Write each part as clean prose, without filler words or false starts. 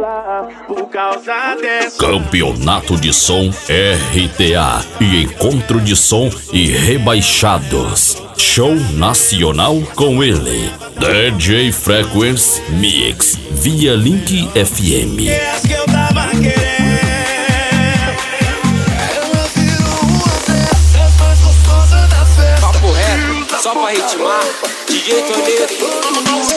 dela, por causa dessa. Campeonato de Som RTA e Encontro de Som e Rebaixados. Show nacional com ele, DJ Frequency Mix, via Link FM. Que eu tava querendo. Papo reto, só pra ritmar, DJ Toneto.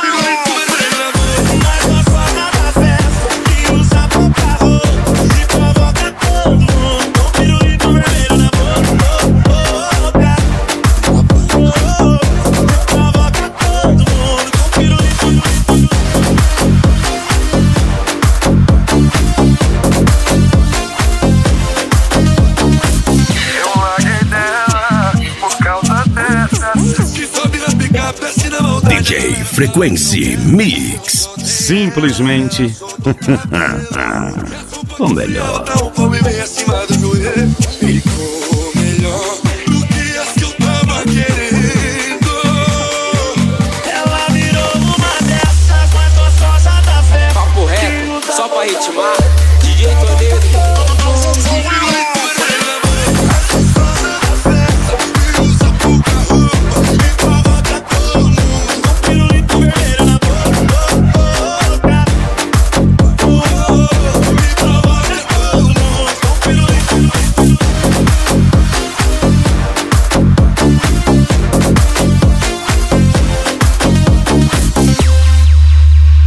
DJ Frequency Mix. Simplesmente o melhor. Dá um palmo e vem acima do joelho.